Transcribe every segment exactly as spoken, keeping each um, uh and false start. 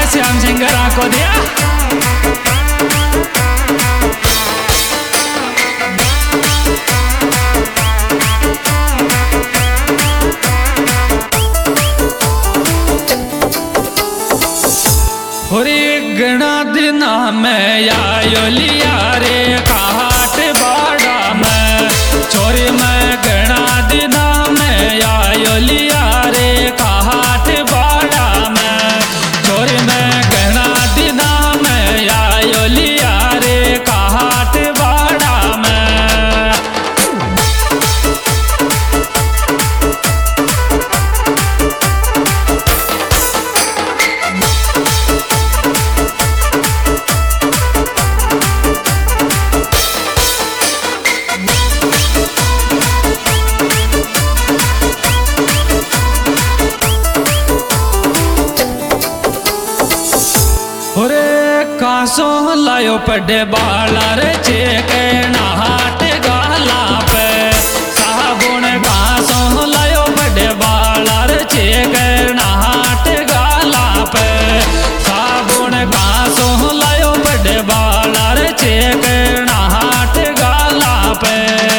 श्याम सिंगरा को दिया। होरी गणा दिना में आयो लिया रे काट बाड़ा में छोरी में गणा दिना में आयो लिया रे काट बाड़ा में छोरी में गणा दिना में आयो लिया रे काट बाड़ा में। कासो लायो पड़े बाला रे चेके नहाट गाला पे साबुन कासो लायो पड़े बाला रे चेके नहाट गाला पे साबुन कासो लायो पड़े बाला रे चेके नहाट गाला पे।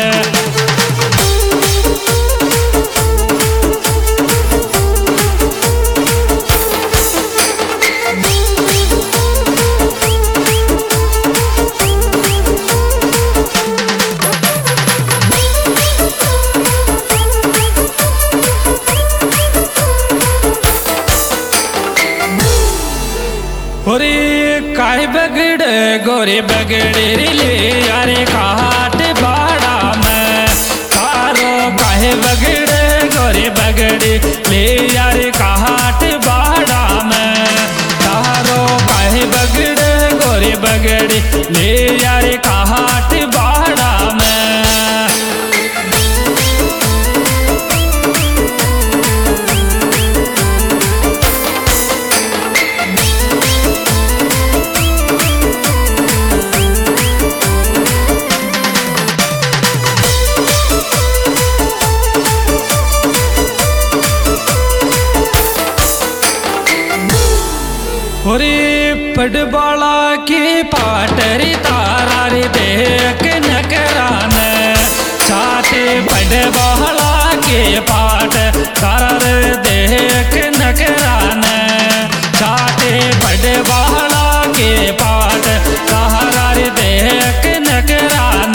होरी काहे बगड़े गोरी बगड़े ले यारे काट बाड़ा में तारो काहे बगड़े गोरी बगड़े ले यारे काट बाड़ा में तारो काहे बगड़े गोरी बगड़े ले यारे काट बाड़ा में। होरी पड़बाला की पाटरी तारा रे देख नकरान छाते पड़बाला के पाट तारा रे देख नकरान छाते पड़बाला के पाट तारा रे देख नकरान।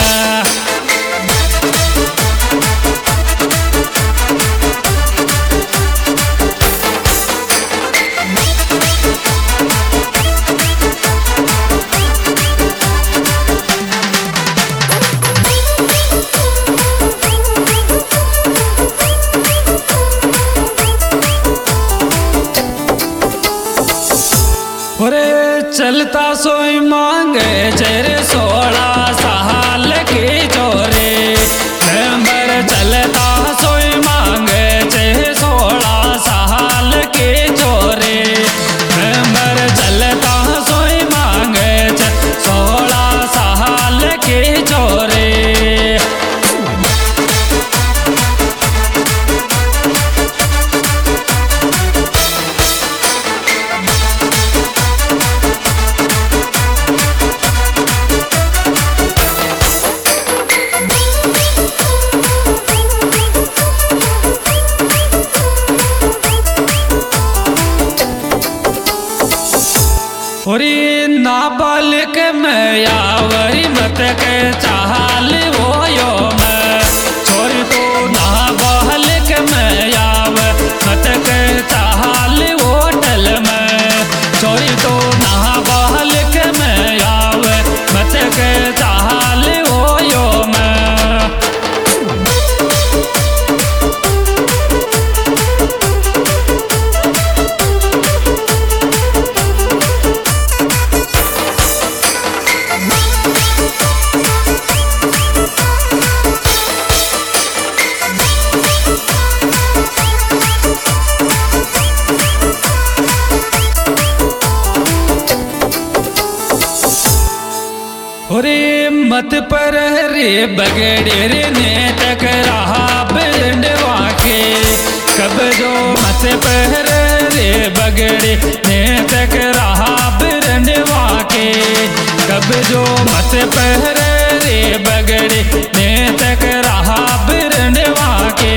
होरे चलता सोई मांगे चेरे सोलह साल की चोरे नंबर चलता सोई मांगे चेरे सोलह साल की चोरे नंबर चलता सोई मांगे चेरे सोलह साल की चोरे। होरी नाबालिग में यावरी मत के चाल वो यो में छोरी तो नाबालिग में याव मत के चाल वो टल में छोरी तो नाबालिग में याव मत के चाल वो यो में। मत पर रे बगड़े रे ने तक रहा बिंडवा के कब जो मत पर रे बगड़े ने तक तक रहा बिरंडवा के। कब जो मत पहरे रे बगड़े ने तक रहा बिरंडवा के।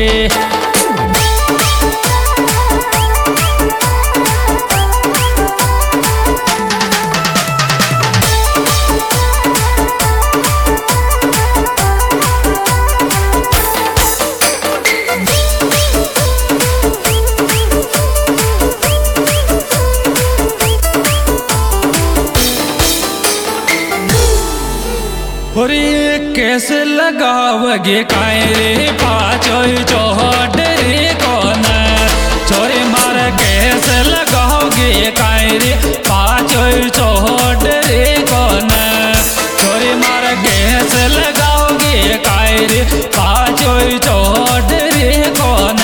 कैसे लगावगे काय रे पाचो चौहट रे कौन छोरे मार कैसे लगाओगे काय रे पाचो चौहट रे कौन छोरे मार कैसे लगाओगे काय रे पाचो चौहट रे कौन।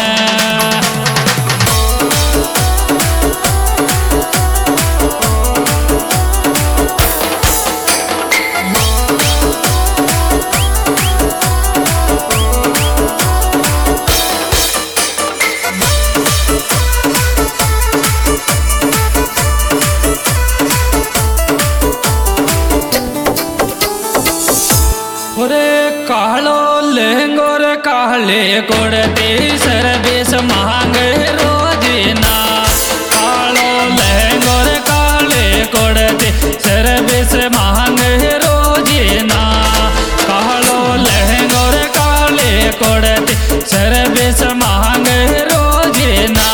कालो लहंगोर काले कोड़ते सर्वेश मांग रोजना। कालो लहंगोर काले कोड़ते सर्वेश मांग रोजना। कालो लहंगोर काले कोड़ते सर्वेश मांग रोजना।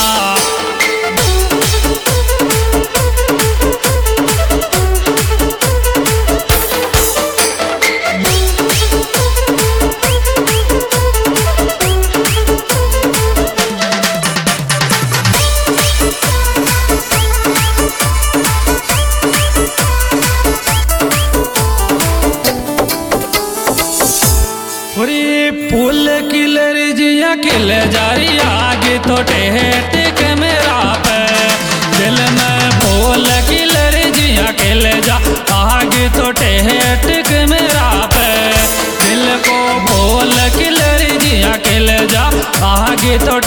फूल किलर जिया खिल जारी आगे तो टेट मेरा पे। दिल में फूल किलर जिया खिल जा आगे तो टेट मेरा पे। दिल को फूल किलर जिया खिल जा आगे तो